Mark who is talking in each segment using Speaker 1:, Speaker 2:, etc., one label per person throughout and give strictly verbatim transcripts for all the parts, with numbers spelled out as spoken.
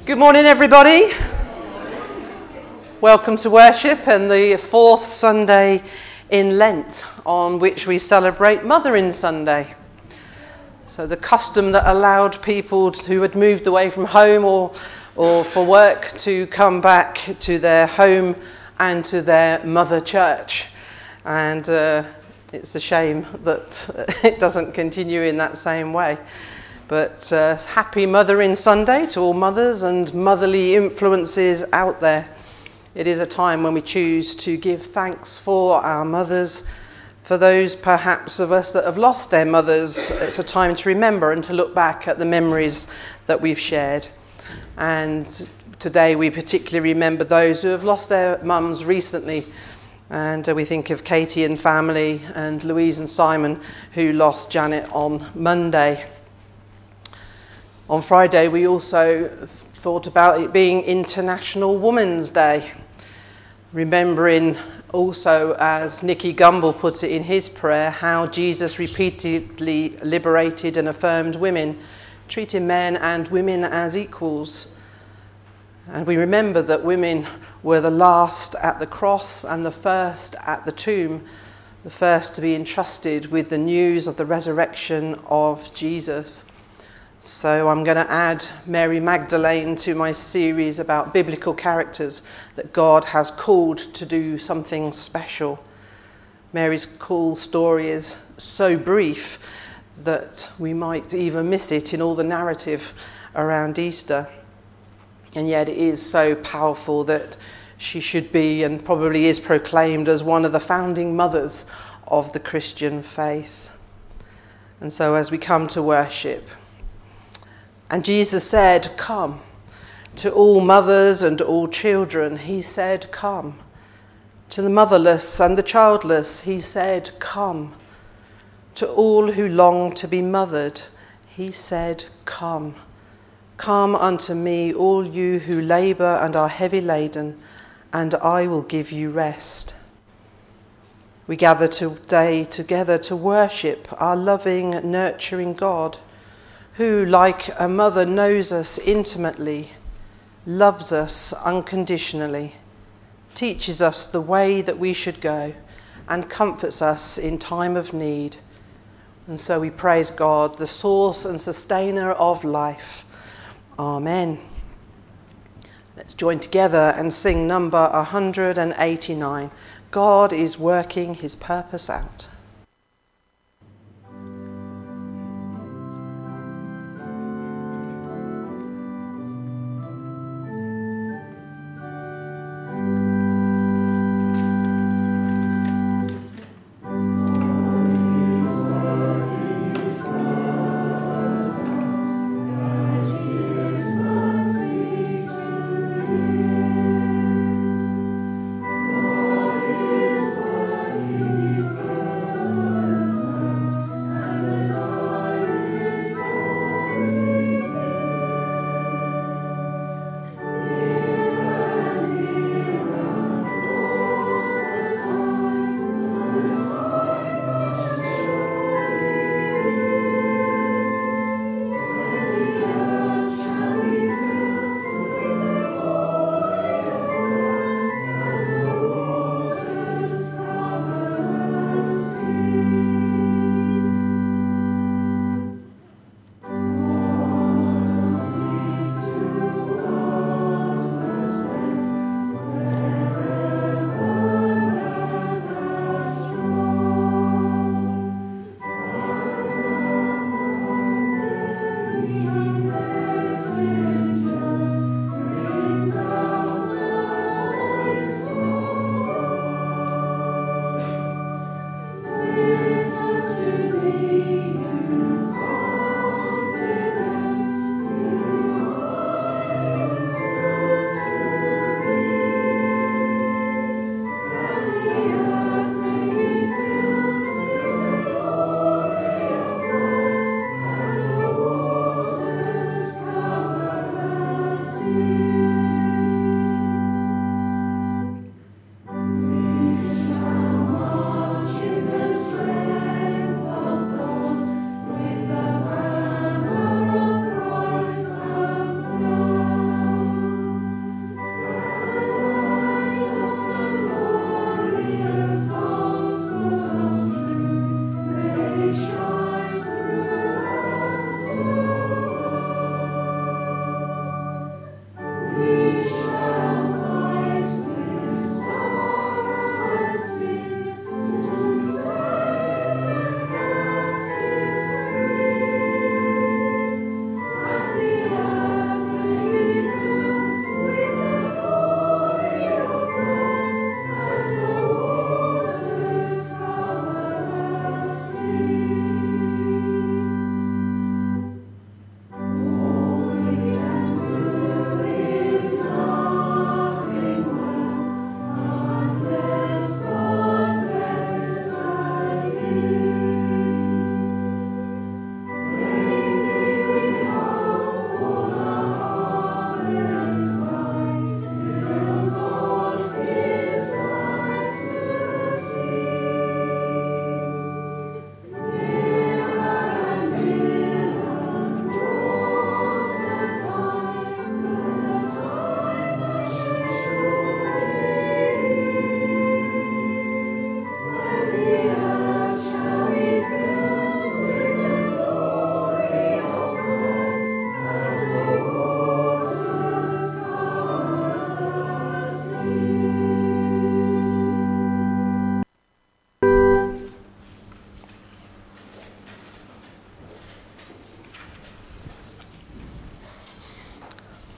Speaker 1: Good morning, everybody. Welcome to worship and the fourth Sunday in Lent, on which we celebrate Mothering Sunday. So the custom that allowed people who had moved away from home or, or for work to come back to their home and to their mother church. And uh, it's a shame that it doesn't continue in that same way. But uh, happy Mothering Sunday to all mothers and motherly influences out there. It is a time when we choose to give thanks for our mothers. For those perhaps of us that have lost their mothers, it's a time to remember and to look back at the memories that we've shared. And today we particularly remember those who have lost their mums recently. And uh, we think of Katie and family and Louise and Simon who lost Janet on Monday. On Friday, we also thought about it being International Women's Day, remembering also, as Nicky Gumbel puts it in his prayer, how Jesus repeatedly liberated and affirmed women, treating men and women as equals. And we remember that women were the last at the cross and the first at the tomb, the first to be entrusted with the news of the resurrection of Jesus. So I'm going to add Mary Magdalene to my series about biblical characters that God has called to do something special. Mary's call story is so brief that we might even miss it in all the narrative around Easter. And yet it is so powerful that she should be and probably is proclaimed as one of the founding mothers of the Christian faith. And so as we come to worship, and Jesus said, "Come." To all mothers and all children, he said, "Come." To the motherless and the childless, he said, "Come." To all who long to be mothered, he said, "Come. Come unto me, all you who labour and are heavy laden, and I will give you rest." We gather today together to worship our loving, nurturing God, who, like a mother, knows us intimately, loves us unconditionally, teaches us the way that we should go, and comforts us in time of need. And so we praise God, the source and sustainer of life. Amen. Let's join together and sing number one hundred eighty-nine. God is working his purpose out.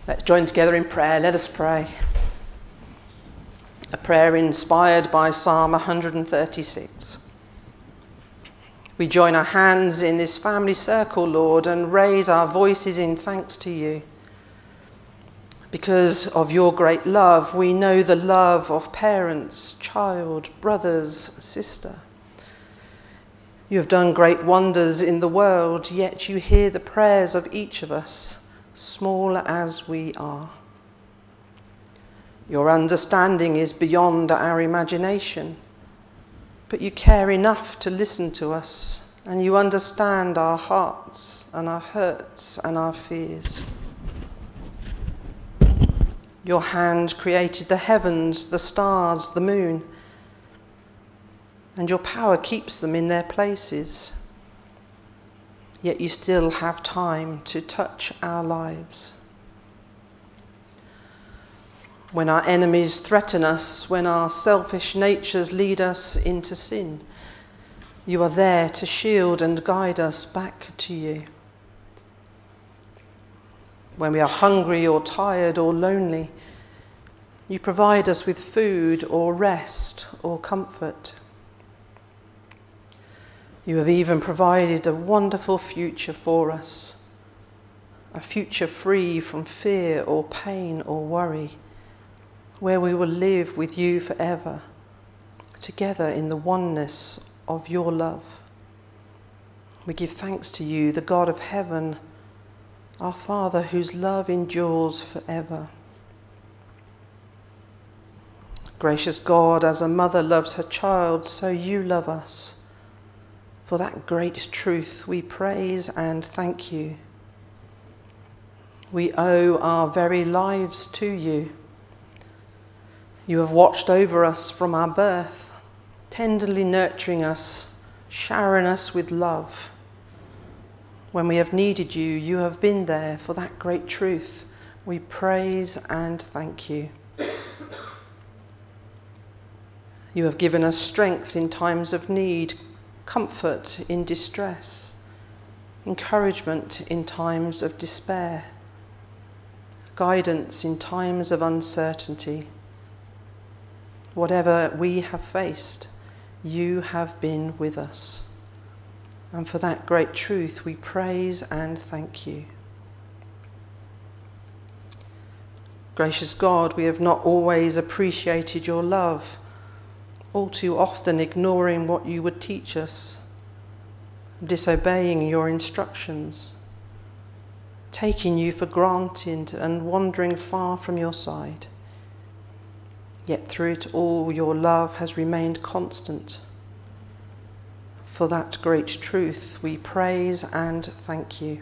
Speaker 1: Let's join together in prayer. Let us pray. A prayer inspired by Psalm one thirty-six. We join our hands in this family circle, Lord, and raise our voices in thanks to you. Because of your great love, we know the love of parents, child, brothers, sister. You have done great wonders in the world, yet you hear the prayers of each of us, small as we are. Your understanding is beyond our imagination, but you care enough to listen to us, and you understand our hearts and our hurts and our fears. Your hand created the heavens, the stars, the moon, and your power keeps them in their places. Yet you still have time to touch our lives. When our enemies threaten us, when our selfish natures lead us into sin, you are there to shield and guide us back to you. When we are hungry or tired or lonely, you provide us with food or rest or comfort. You have even provided a wonderful future for us, a future free from fear or pain or worry, where we will live with you forever, together in the oneness of your love. We give thanks to you, the God of heaven, our Father, whose love endures forever. Gracious God, as a mother loves her child, so you love us. For that great truth we praise and thank you. We owe our very lives to you. You have watched over us from our birth, tenderly nurturing us, showering us with love. When we have needed you, you have been there. For that great truth, we praise and thank you. You have given us strength in times of need, comfort in distress, encouragement in times of despair, guidance in times of uncertainty. Whatever we have faced, you have been with us. And for that great truth, we praise and thank you. Gracious God, we have not always appreciated your love, all too often ignoring what you would teach us, disobeying your instructions, taking you for granted and wandering far from your side. Yet through it all, your love has remained constant. For that great truth, we praise and thank you.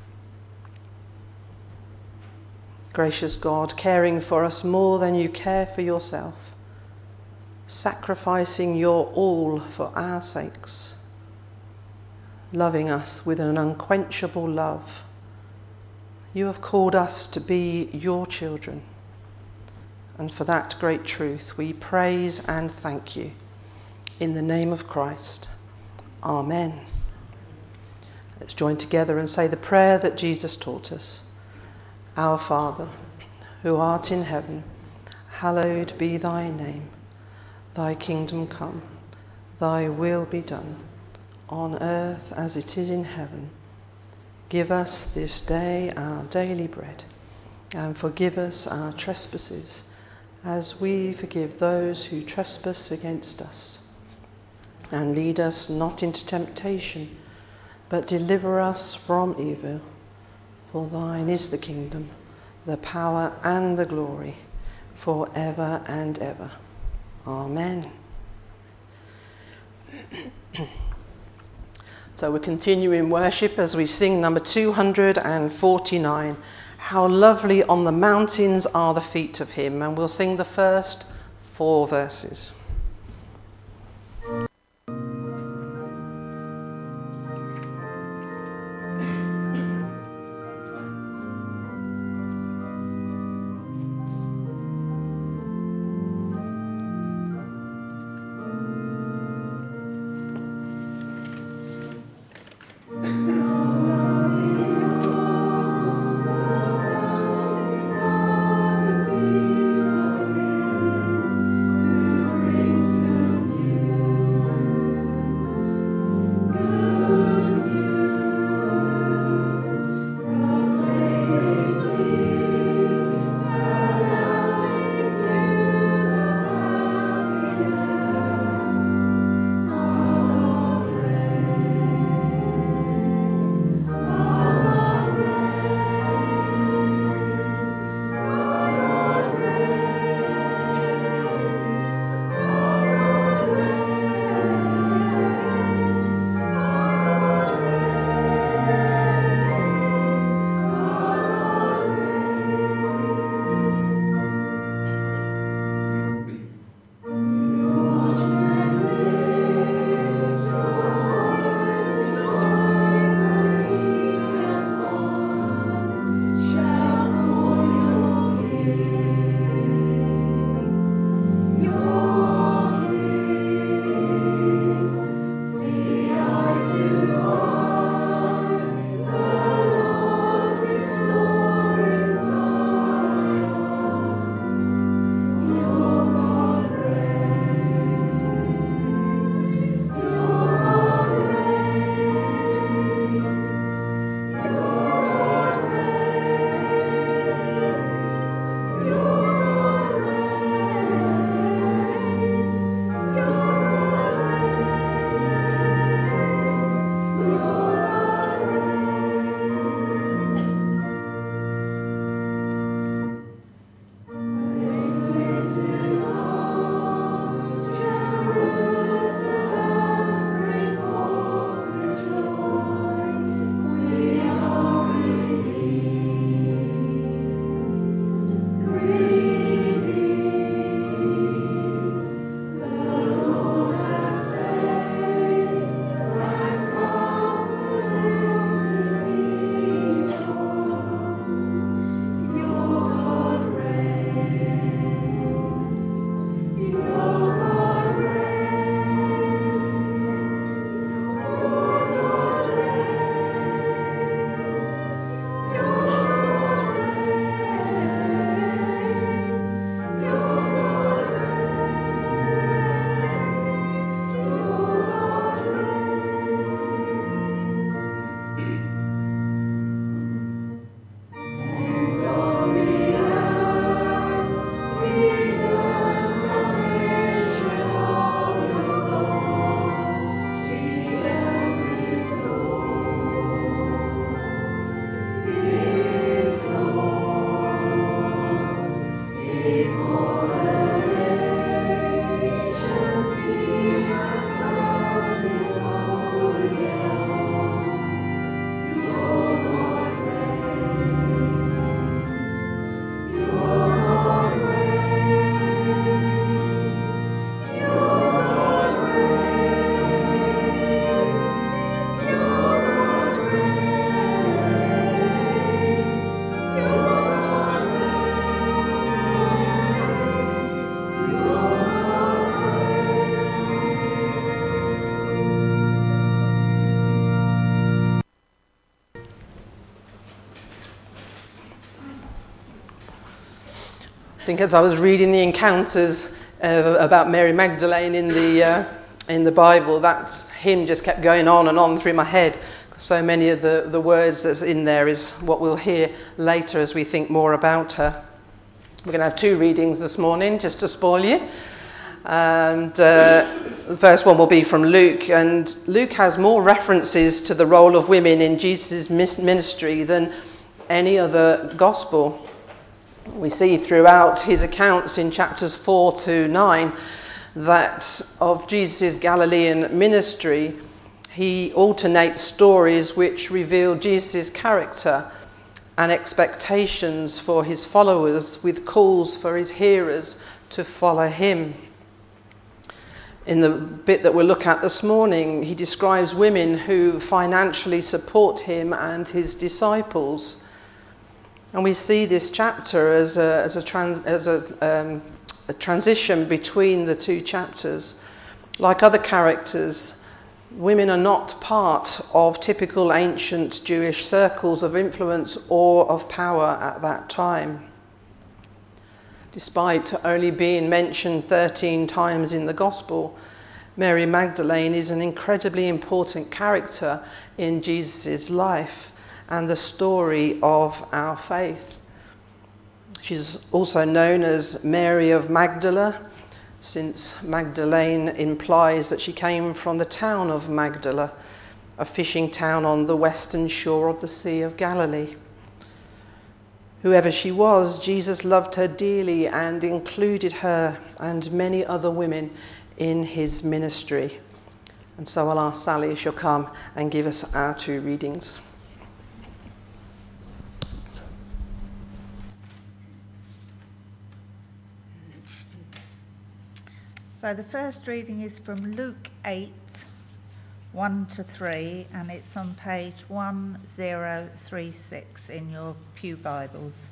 Speaker 1: Gracious God, caring for us more than you care for yourself, sacrificing your all for our sakes, loving us with an unquenchable love, you have called us to be your children. And for that great truth, we praise and thank you. In the name of Christ, Amen. Let's join together and say the prayer that Jesus taught us. Our Father, who art in heaven, hallowed be thy name. Thy kingdom come, thy will be done, on earth as it is in heaven. Give us this day our daily bread, and forgive us our trespasses, as we forgive those who trespass against us. And lead us not into temptation, but deliver us from evil. For thine is the kingdom, the power and the glory, forever and ever. Amen. So we continue in worship as we sing number two hundred forty-nine. How lovely on the mountains are the feet of him. And we'll sing the first four verses.
Speaker 2: Thank you.
Speaker 1: I think as I was reading the encounters uh, about Mary Magdalene in the uh, in the Bible, that hymn just kept going on and on through my head. So many of the, the words that's in there is what we'll hear later as we think more about her. We're going to have two readings this morning, just to spoil you. And uh, the first one will be from Luke. And Luke has more references to the role of women in Jesus' ministry than any other gospel. We see throughout his accounts in chapters four to nine that of Jesus' Galilean ministry, he alternates stories which reveal Jesus' character and expectations for his followers with calls for his hearers to follow him. In the bit that we'll look at this morning, he describes women who financially support him and his disciples. And we see this chapter as a, as a, trans, as a, um, a transition between the two chapters. Like other characters, women are not part of typical ancient Jewish circles of influence or of power at that time. Despite only being mentioned thirteen times in the Gospel, Mary Magdalene is an incredibly important character in Jesus' life and the story of our faith. She's also known as Mary of Magdala, since Magdalene implies that she came from the town of Magdala, a fishing town on the western shore of the Sea of Galilee. Whoever she was, Jesus loved her dearly and included her and many other women in his ministry. And so I'll ask Sally if she'll come and give us our two readings.
Speaker 2: So the first reading is from Luke eight, one to three, and it's on page one zero three six in your Pew Bibles.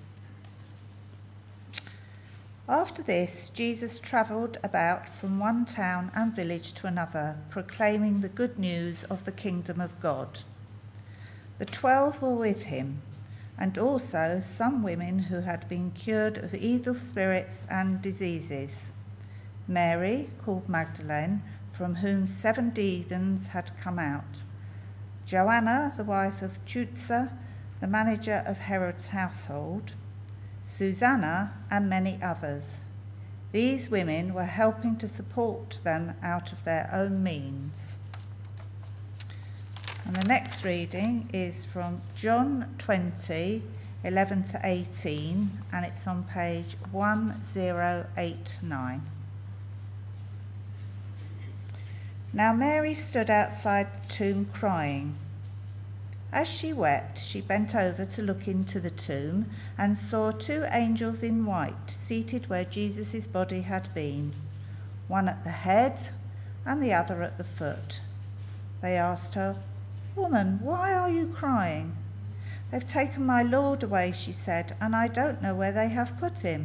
Speaker 2: After this, Jesus travelled about from one town and village to another, proclaiming the good news of the kingdom of God. The twelve were with him, and also some women who had been cured of evil spirits and diseases. Mary, called Magdalene, from whom seven demons had come out. Joanna, the wife of Chuza, the manager of Herod's household. Susanna, and many others. These women were helping to support them out of their own means. And the next reading is from John twenty, eleven to eighteen, and it's on page one zero eight nine. Now Mary stood outside the tomb crying. As she wept, she bent over to look into the tomb and saw two angels in white seated where Jesus' body had been, one at the head and the other at the foot. They asked her, "Woman, why are you crying?" "They've taken my Lord away," she said, "and I don't know where they have put him."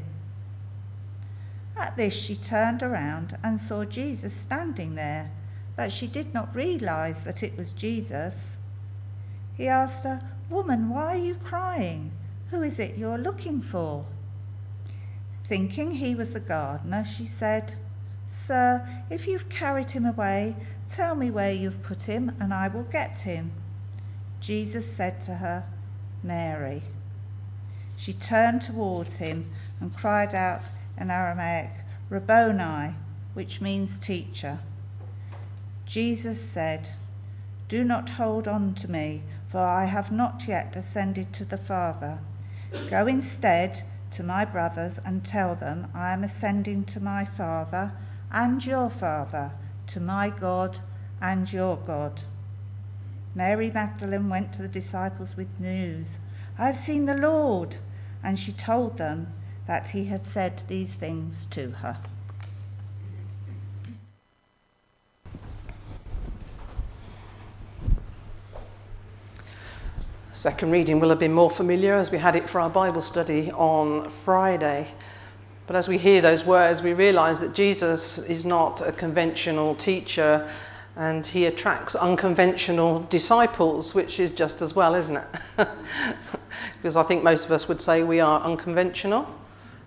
Speaker 2: At this she turned around and saw Jesus standing there, but she did not realize that it was Jesus. He asked her, "Woman, why are you crying? Who is it you're looking for?" Thinking he was the gardener, she said, "Sir, if you've carried him away, tell me where you've put him, and I will get him." Jesus said to her, "Mary." She turned towards him and cried out in Aramaic, "Rabboni," which means teacher. Jesus said, "Do not hold on to me, for I have not yet ascended to the Father. Go instead to my brothers and tell them I am ascending to my Father and your Father, to my God and your God." Mary Magdalene went to the disciples with news. "I have seen the Lord," and she told them that he had said these things to her.
Speaker 1: Second reading will have been more familiar as we had it for our Bible study on Friday. But as we hear those words, we realise that Jesus is not a conventional teacher and he attracts unconventional disciples, which is just as well, isn't it? Because I think most of us would say we are unconventional.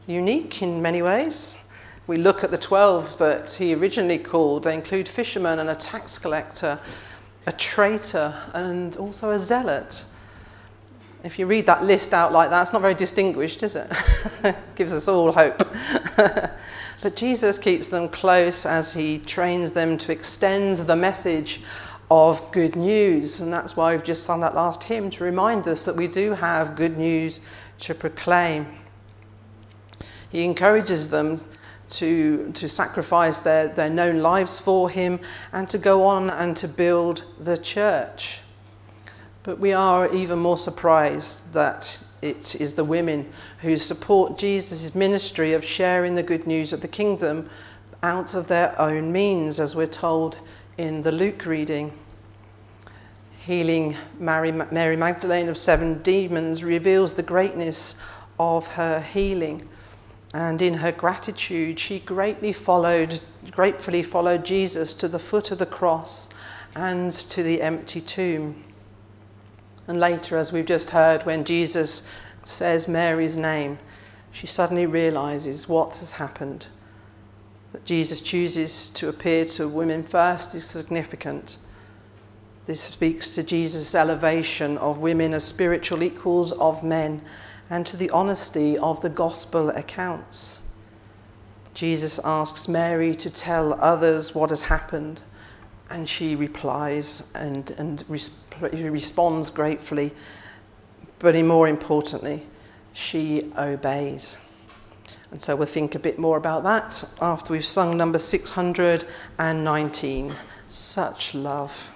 Speaker 1: unique in many ways. If we look at the twelve that he originally called, they include fishermen and a tax collector, a traitor, and also a zealot. If you read that list out like that, it's not very distinguished, is it? Gives us all hope. But Jesus keeps them close as he trains them to extend the message of good news. And that's why we've just sung that last hymn, to remind us that we do have good news to proclaim. He encourages them to, to sacrifice their, their known lives for him and to go on and to build the church. But we are even more surprised that it is the women who support Jesus' ministry of sharing the good news of the kingdom out of their own means, as we're told in the Luke reading. Healing Mary, Mary Magdalene of seven demons reveals the greatness of her healing. And in her gratitude, she greatly followed, gratefully followed Jesus to the foot of the cross and to the empty tomb. And later, as we've just heard, when Jesus says Mary's name, she suddenly realizes what has happened. That Jesus chooses to appear to women first is significant. This speaks to Jesus' elevation of women as spiritual equals of men and to the honesty of the gospel accounts. Jesus asks Mary to tell others what has happened, and she replies and, and res- responds gratefully, but more importantly, she obeys. And so we'll think a bit more about that after we've sung number six hundred nineteen, Such Love.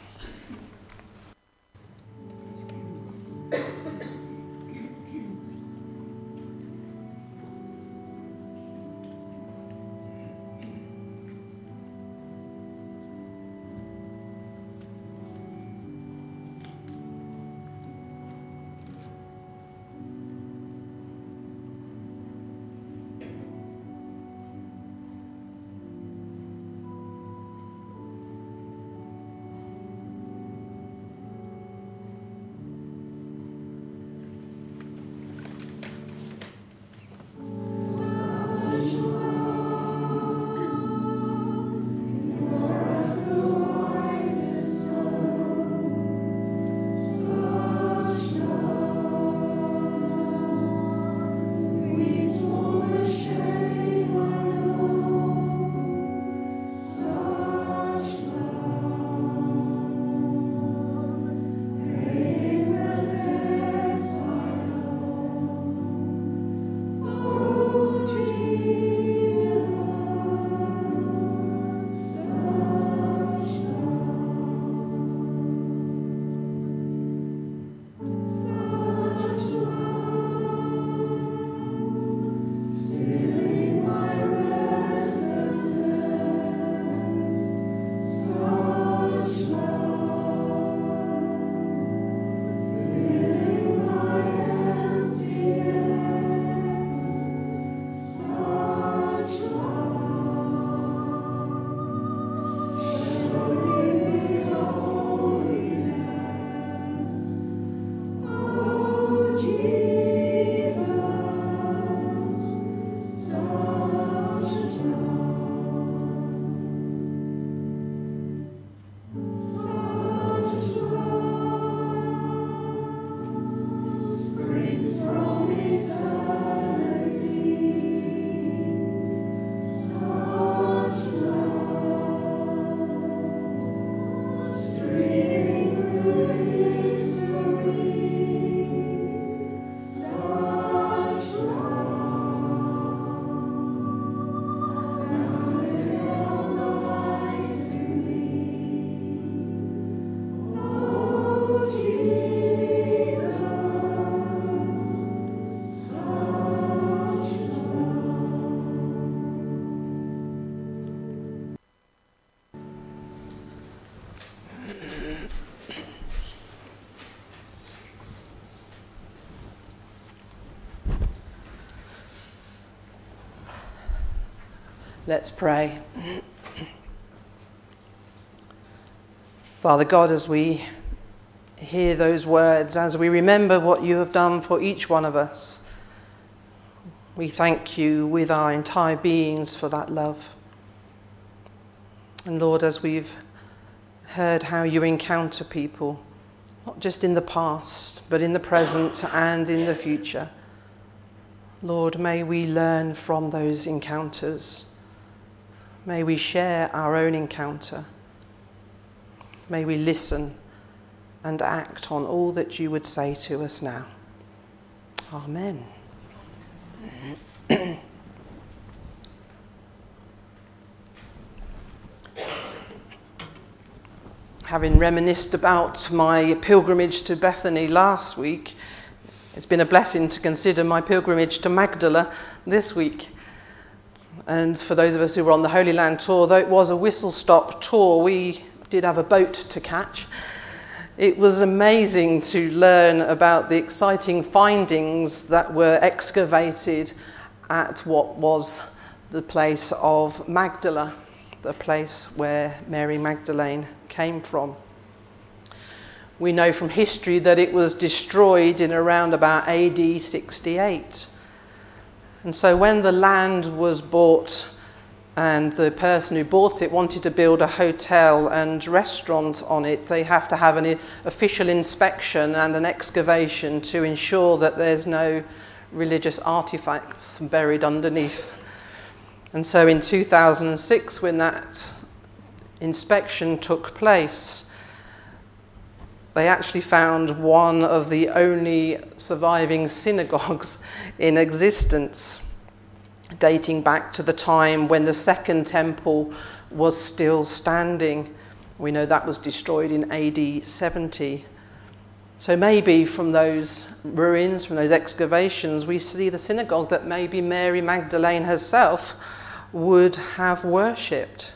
Speaker 1: Let's pray. Father God, as we hear those words, as we remember what you have done for each one of us, We thank you with our entire beings for that love. And Lord, as we've heard how you encounter people, not just in the past, but in the present and in the future, Lord, may we learn from those encounters. May we share our own encounter. May we listen and act on all that you would say to us now. Amen. Having reminisced about my pilgrimage to Bethany last week, it's been a blessing to consider my pilgrimage to Magdala this week. And for those of us who were on the Holy Land tour, though it was a whistle-stop tour, we did have a boat to catch. It was amazing to learn about the exciting findings that were excavated at what was the place of Magdala, the place where Mary Magdalene came from. We know from history that it was destroyed in around about A D sixty-eight. And so when the land was bought and the person who bought it wanted to build a hotel and restaurant on it, they have to have an official inspection and an excavation to ensure that there's no religious artifacts buried underneath. And so in two thousand six, when that inspection took place, they actually found one of the only surviving synagogues in existence, dating back to the time when the Second Temple was still standing. We know that was destroyed in A D seventy. So maybe from those ruins, from those excavations, we see the synagogue that maybe Mary Magdalene herself would have worshipped.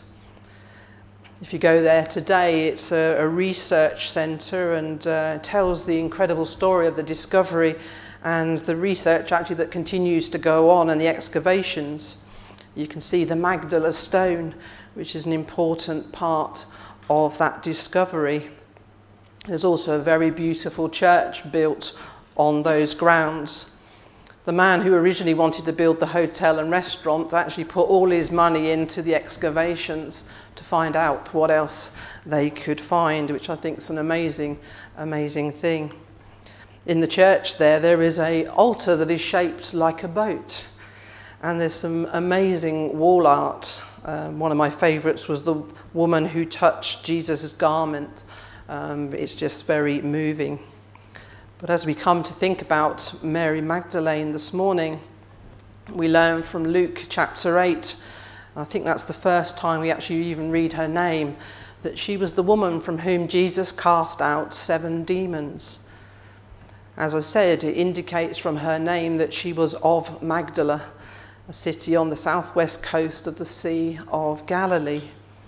Speaker 1: If you go there today, it's a, a research centre and uh, tells the incredible story of the discovery and the research actually that continues to go on and the excavations. You can see the Magdala stone, which is an important part of that discovery. There's also a very beautiful church built on those grounds. The man who originally wanted to build the hotel and restaurant actually put all his money into the excavations to find out what else they could find, which I think is an amazing, amazing thing. In the church there, there is an altar that is shaped like a boat. And there's some amazing wall art. Um, one of my favourites was the woman who touched Jesus' garment. Um, it's just very moving. But as we come to think about Mary Magdalene this morning, we learn from Luke chapter eight, I think that's the first time we actually even read her name, that she was the woman from whom Jesus cast out seven demons. As I said, it indicates from her name that she was of Magdala, a city on the southwest coast of the Sea of Galilee.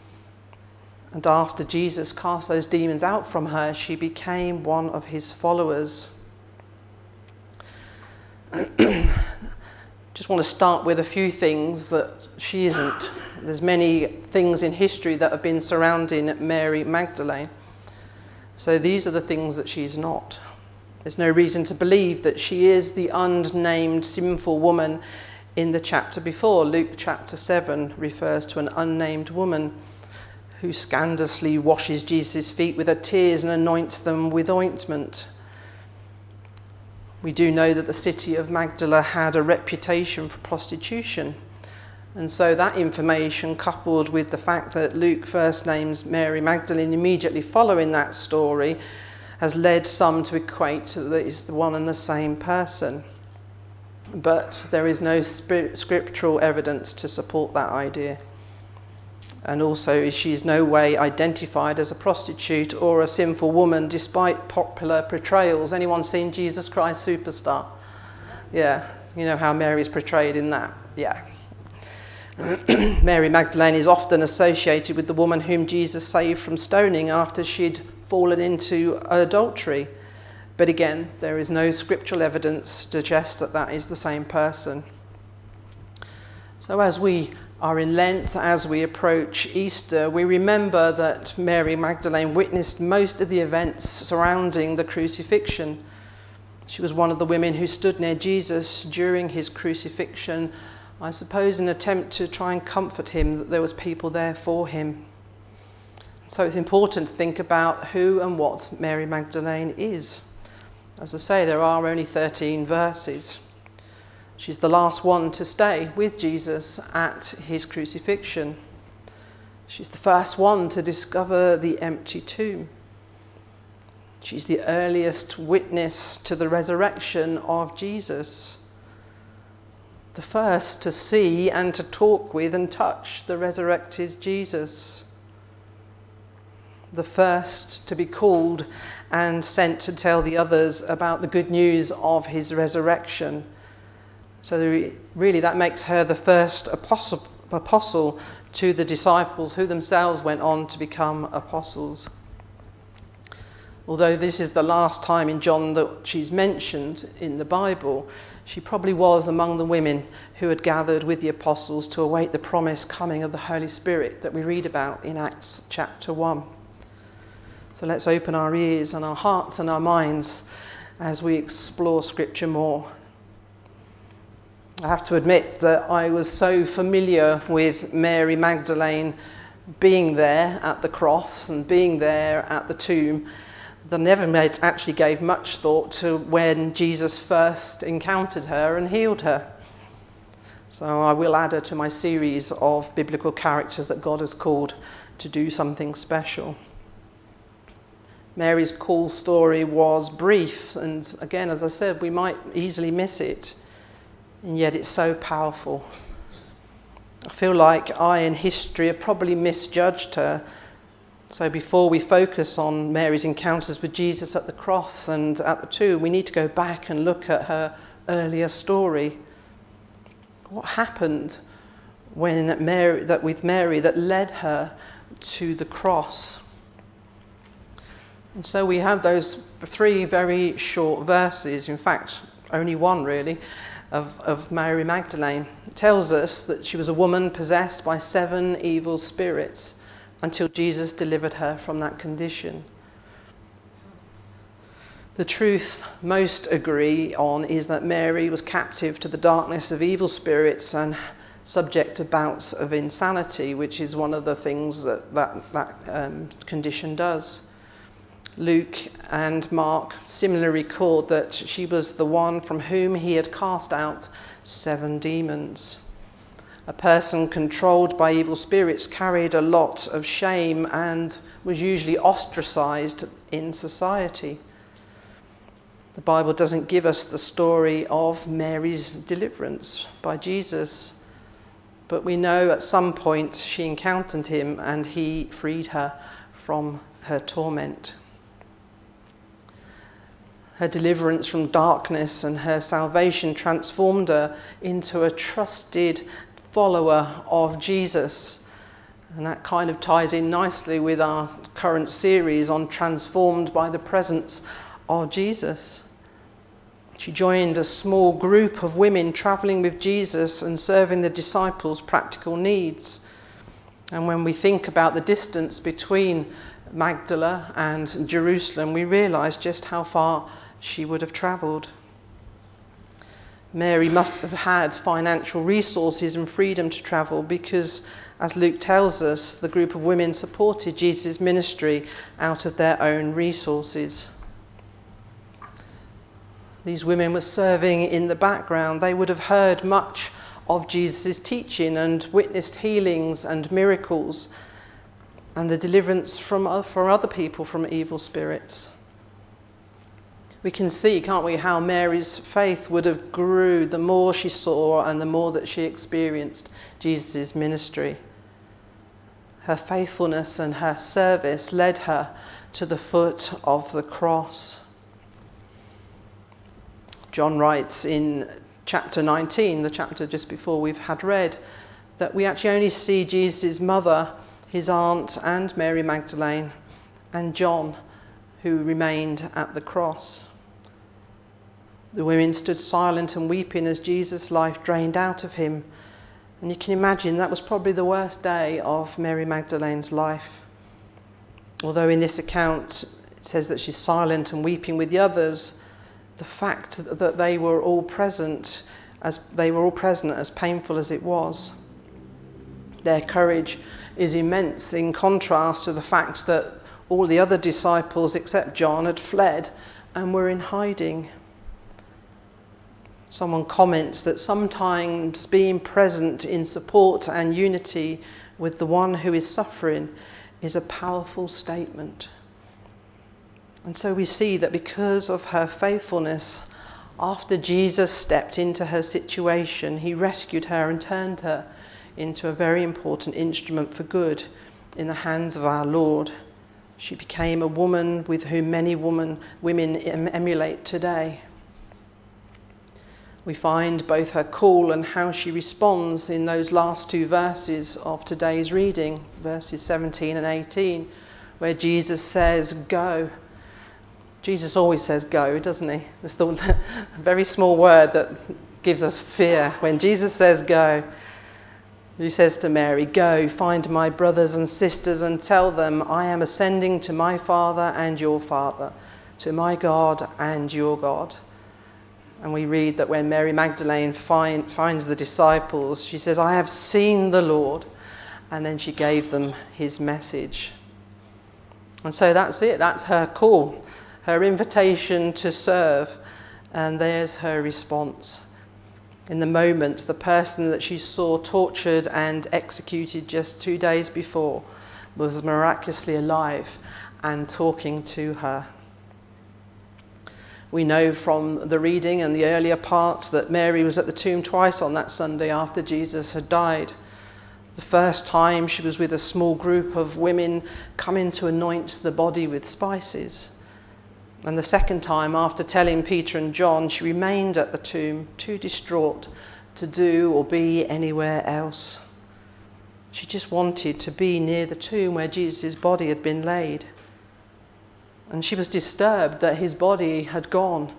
Speaker 1: And after Jesus cast those demons out from her, she became one of his followers. Just want to start with a few things that she isn't. There's many things in history that have been surrounding Mary Magdalene. So these are the things that she's not. There's no reason to believe that she is the unnamed sinful woman in the chapter before. Luke chapter seven refers to an unnamed woman who scandalously washes Jesus' feet with her tears and anoints them with ointment. We do know that the city of Magdala had a reputation for prostitution. And so that information, coupled with the fact that Luke first names Mary Magdalene immediately following that story, has led some to equate that it's the one and the same person. But there is no scriptural evidence to support that idea. And also, she's no way identified as a prostitute or a sinful woman, despite popular portrayals. Anyone seen Jesus Christ Superstar? Yeah, you know how Mary's portrayed in that? Yeah. Mary Magdalene is often associated with the woman whom Jesus saved from stoning after she'd fallen into adultery. But again, there is no scriptural evidence to suggest that that is the same person. So as we are in Lent, as we approach Easter, we remember that Mary Magdalene witnessed most of the events surrounding the crucifixion. She was one of the women who stood near Jesus during his crucifixion, I suppose in an attempt to try and comfort him that there was people there for him. So it's important to think about who and what Mary Magdalene is. As I say, there are only thirteen verses. She's the last one to stay with Jesus at his crucifixion. She's the first one to discover the empty tomb. She's the earliest witness to the resurrection of Jesus. The first to see and to talk with and touch the resurrected Jesus. The first to be called and sent to tell the others about the good news of his resurrection. So really that makes her the first apostle, apostle to the disciples who themselves went on to become apostles. Although this is the last time in John that she's mentioned in the Bible, she probably was among the women who had gathered with the apostles to await the promised coming of the Holy Spirit that we read about in Acts chapter one. So let's open our ears and our hearts and our minds as we explore Scripture more. I have to admit that I was so familiar with Mary Magdalene being there at the cross and being there at the tomb that I never made, actually gave much thought to when Jesus first encountered her and healed her. So I will add her to my series of biblical characters that God has called to do something special. Mary's call story was brief, and again, as I said, we might easily miss it, and yet it's so powerful. I feel like I in history have probably misjudged her. So before we focus on Mary's encounters with Jesus at the cross and at the tomb, we need to go back and look at her earlier story. What happened when Mary, that with Mary that led her to the cross? And so we have those three very short verses, in fact, only one really, of, of Mary Magdalene. It tells us that she was a woman possessed by seven evil spirits, until Jesus delivered her from that condition. The truth most agree on is that Mary was captive to the darkness of evil spirits and subject to bouts of insanity, which is one of the things that that, that um, condition does. Luke and Mark similarly record that she was the one from whom he had cast out seven demons. A person controlled by evil spirits carried a lot of shame and was usually ostracized in society. The Bible doesn't give us the story of Mary's deliverance by Jesus, but we know at some point she encountered him and he freed her from her torment. Her deliverance from darkness and her salvation transformed her into a trusted follower of Jesus. And that kind of ties in nicely with our current series on Transformed by the Presence of Jesus. She joined a small group of women travelling with Jesus and serving the disciples' practical needs. And when we think about the distance between Magdala and Jerusalem, we realise just how far she would have travelled. Mary must have had financial resources and freedom to travel because, as Luke tells us, the group of women supported Jesus' ministry out of their own resources. These women were serving in the background. They would have heard much of Jesus' teaching and witnessed healings and miracles and the deliverance from for other people from evil spirits. We can see, can't we, how Mary's faith would have grew the more she saw and the more that she experienced Jesus' ministry. Her faithfulness and her service led her to the foot of the cross. John writes in chapter nineteen, the chapter just before we've had read, that we actually only see Jesus' mother, his aunt, and Mary Magdalene, and John, who remained at the cross. The women stood silent and weeping as Jesus' life drained out of him. And you can imagine that was probably the worst day of Mary Magdalene's life. Although in this account it says that she's silent and weeping with the others, the fact that they were all present, as they were all present, as painful as it was. Their courage is immense in contrast to the fact that all the other disciples except John had fled and were in hiding. Someone comments that sometimes being present in support and unity with the one who is suffering is a powerful statement. And so we see that because of her faithfulness, after Jesus stepped into her situation, he rescued her and turned her into a very important instrument for good in the hands of our Lord. She became a woman with whom many woman, women emulate today. We find both her call and how she responds in those last two verses of today's reading, verses seventeen and eighteen, where Jesus says, "Go." Jesus always says go, doesn't he? It's the very small word that gives us fear. When Jesus says go, he says to Mary, "Go, find my brothers and sisters and tell them I am ascending to my Father and your Father, to my God and your God." And we read that when Mary Magdalene find, finds the disciples, she says, "I have seen the Lord." And then she gave them his message. And so that's it. That's her call, her invitation to serve. And there's her response. In the moment, the person that she saw tortured and executed just two days before was miraculously alive and talking to her. We know from the reading and the earlier part that Mary was at the tomb twice on that Sunday after Jesus had died. The first time she was with a small group of women coming to anoint the body with spices. And the second time, after telling Peter and John, she remained at the tomb, too distraught to do or be anywhere else. She just wanted to be near the tomb where Jesus' body had been laid. And she was disturbed that his body had gone.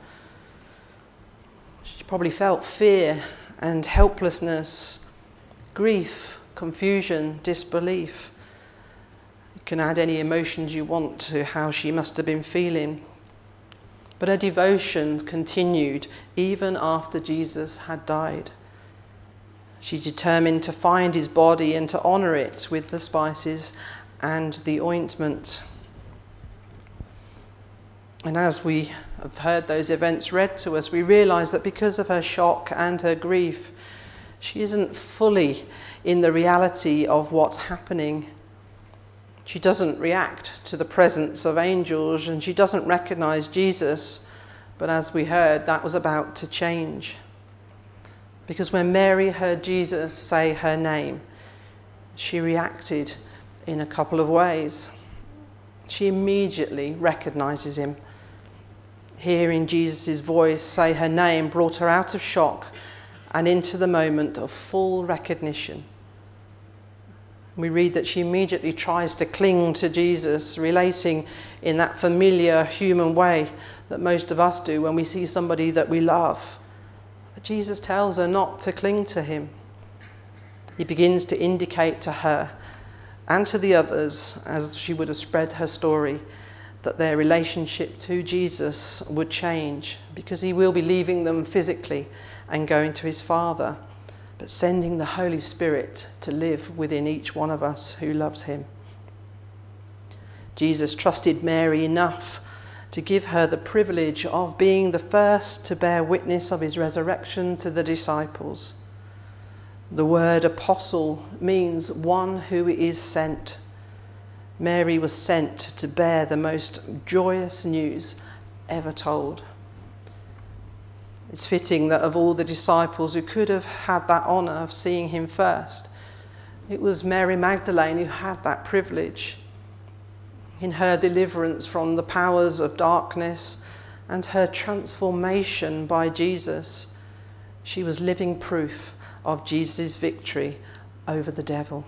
Speaker 1: She probably felt fear and helplessness, grief, confusion, disbelief. You can add any emotions you want to how she must have been feeling. But her devotion continued even after Jesus had died. She determined to find his body and to honour it with the spices and the ointment. And as we have heard those events read to us, we realise that because of her shock and her grief, she isn't fully in the reality of what's happening. She doesn't react to the presence of angels and she doesn't recognise Jesus. But as we heard, that was about to change. Because when Mary heard Jesus say her name, she reacted in a couple of ways. She immediately recognises him. Hearing Jesus' voice say her name brought her out of shock and into the moment of full recognition. We read that she immediately tries to cling to Jesus, relating in that familiar human way that most of us do when we see somebody that we love. But Jesus tells her not to cling to him. He begins to indicate to her and to the others, as she would have spread her story, that their relationship to Jesus would change because he will be leaving them physically and going to his Father, but sending the Holy Spirit to live within each one of us who loves him. Jesus trusted Mary enough to give her the privilege of being the first to bear witness of his resurrection to the disciples. The word apostle means one who is sent. Mary was sent to bear the most joyous news ever told. It's fitting that of all the disciples who could have had that honour of seeing him first, it was Mary Magdalene who had that privilege. In her deliverance from the powers of darkness and her transformation by Jesus, she was living proof of Jesus' victory over the devil.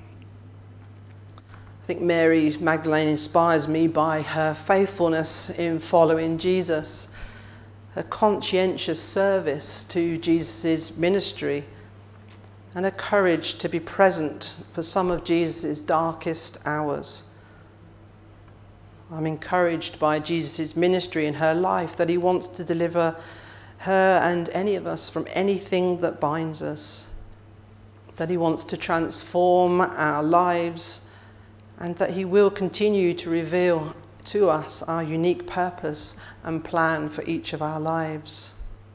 Speaker 1: I think Mary Magdalene inspires me by her faithfulness in following Jesus, her conscientious service to Jesus' ministry, and her courage to be present for some of Jesus' darkest hours. I'm encouraged by Jesus' ministry in her life, that he wants to deliver her and any of us from anything that binds us, that he wants to transform our lives, and that he will continue to reveal to us our unique purpose and plan for each of our lives.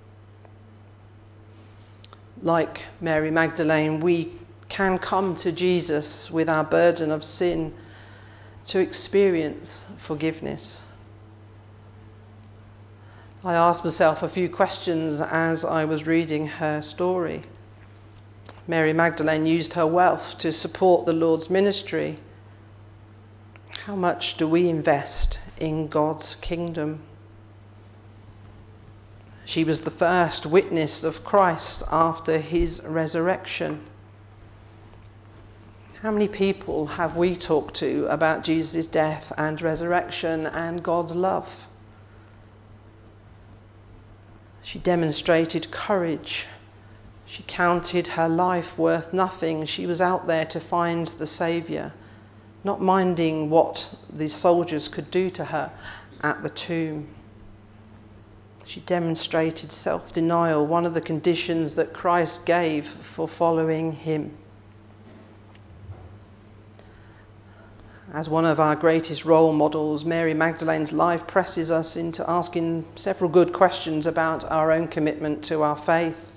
Speaker 1: Like Mary Magdalene, we can come to Jesus with our burden of sin to experience forgiveness. I asked myself a few questions as I was reading her story. Mary Magdalene used her wealth to support the Lord's ministry. How much do we invest in God's kingdom? She was the first witness of Christ after his resurrection. How many people have we talked to about Jesus' death and resurrection and God's love? She demonstrated courage. She counted her life worth nothing. She was out there to find the Saviour, not minding what the soldiers could do to her at the tomb. She demonstrated self-denial, one of the conditions that Christ gave for following him. As one of our greatest role models, Mary Magdalene's life presses us into asking several good questions about our own commitment to our faith.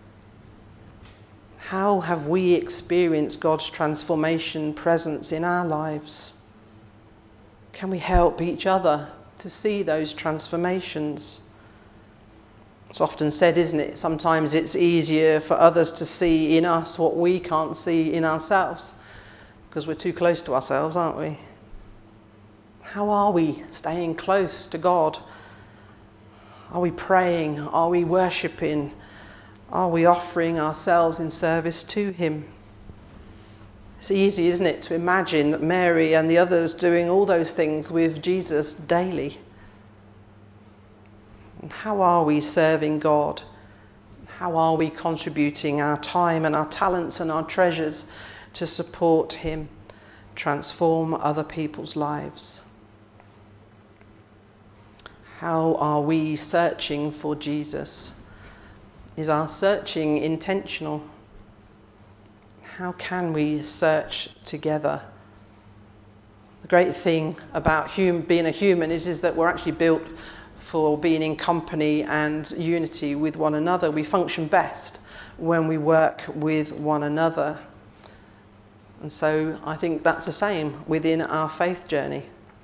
Speaker 1: How have we experienced God's transformation presence in our lives? Can we help each other to see those transformations? It's often said, isn't it? Sometimes it's easier for others to see in us what we can't see in ourselves, because we're too close to ourselves, aren't we? How are we staying close to God? Are we praying? Are we worshipping? Are we offering ourselves in service to him? It's easy, isn't it, to imagine that Mary and the others doing all those things with Jesus daily. And how are we serving God? How are we contributing our time and our talents and our treasures to support him, transform other people's lives? How are we searching for Jesus? Is our searching intentional? How can we search together? The great thing about hum- being a human is, is that we're actually built for being in company and unity with one another. We function best when we work with one another. And so I think that's the same within our faith journey.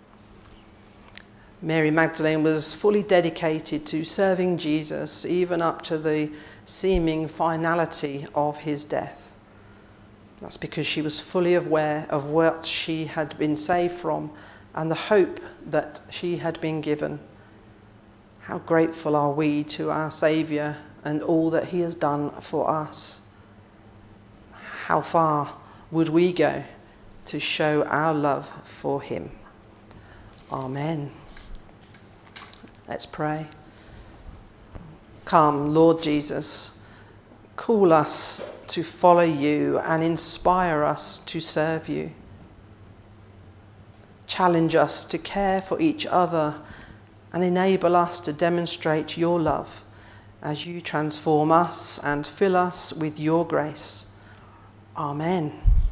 Speaker 1: Mary Magdalene was fully dedicated to serving Jesus, even up to the seeming finality of his death. That's because she was fully aware of what she had been saved from and the hope that she had been given. How grateful are we to our Saviour and all that he has done for us? How far would we go to show our love for him? Amen. Let's pray. Come, Lord Jesus, call us to follow you and inspire us to serve you. Challenge us to care for each other and enable us to demonstrate your love as you transform us and fill us with your grace. Amen.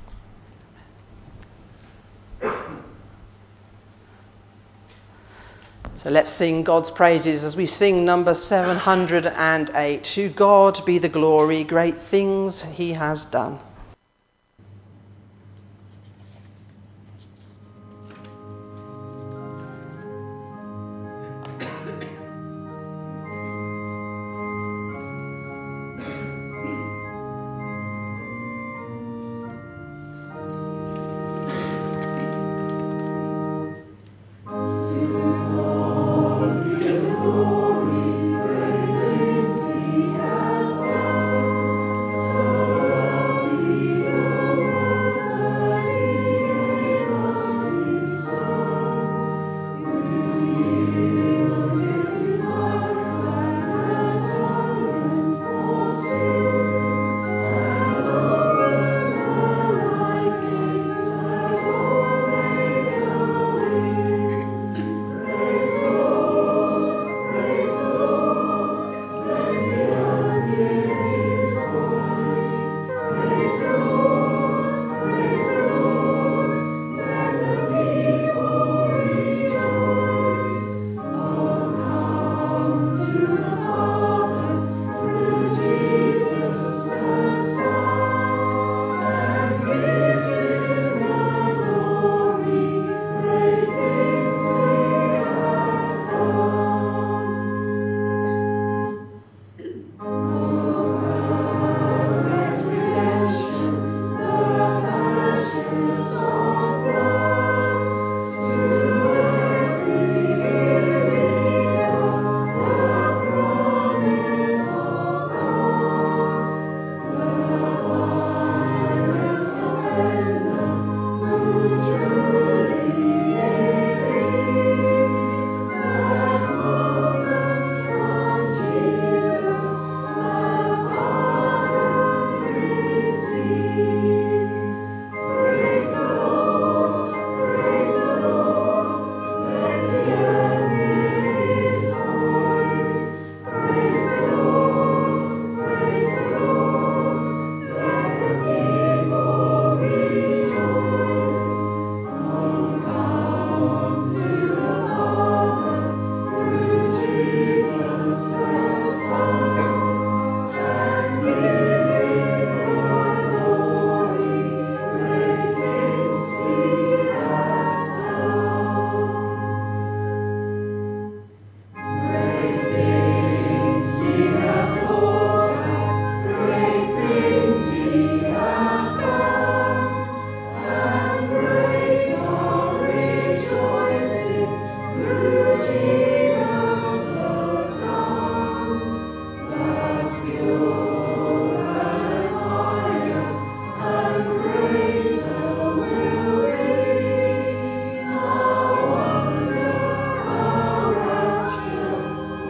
Speaker 1: So let's sing God's praises as we sing number seven hundred eight. To God be the glory, great things he has done.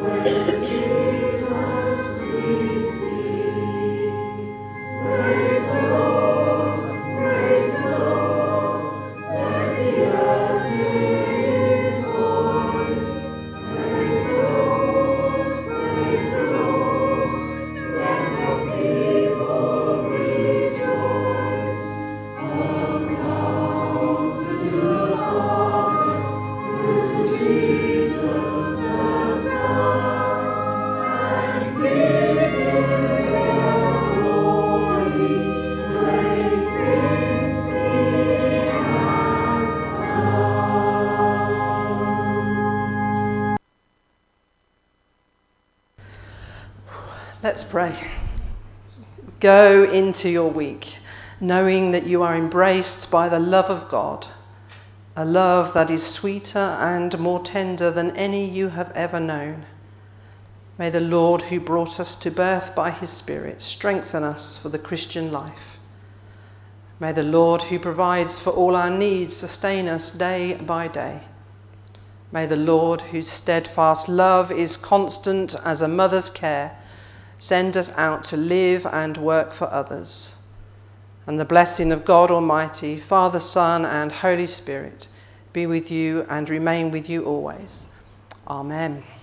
Speaker 1: Let's pray. Go into your week, knowing that you are embraced by the love of God, a love that is sweeter and more tender than any you have ever known. May the Lord, who brought us to birth by his Spirit, strengthen us for the Christian life. May the Lord, who provides for all our needs, sustain us day by day. May the Lord, whose steadfast love is constant as a mother's care, send us out to live and work for others. And the blessing of God Almighty, Father, Son, and Holy Spirit be with you and remain with you always. Amen.